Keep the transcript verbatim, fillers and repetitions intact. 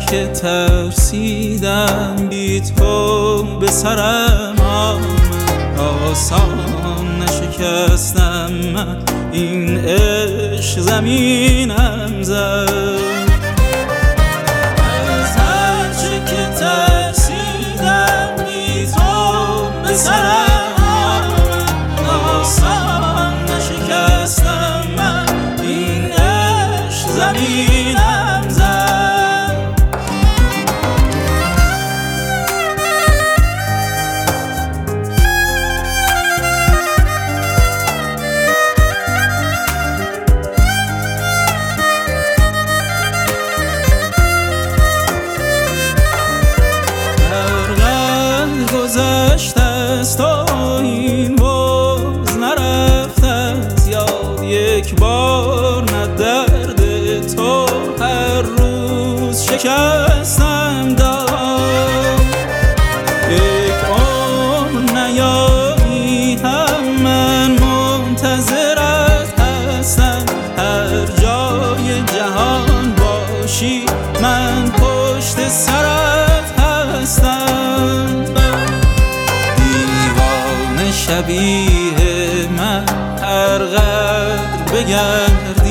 که ترسیدم بی تو به سرم آمد، آسان نشکستم من این عشق زمینم زد. از هر چه که ترسیدم بی تو به سرم آمد، آسان نشکستم من این عشق زمینم زد. گذشته است تا این باز نرفته است یاد، یک بار نه درد تو هر روز شکستم داد. یک عمر نیایی هم من منتظرت هستم، هر جای جهان باشی من پشت سرت هستم. شبیه من هر قدر بگردی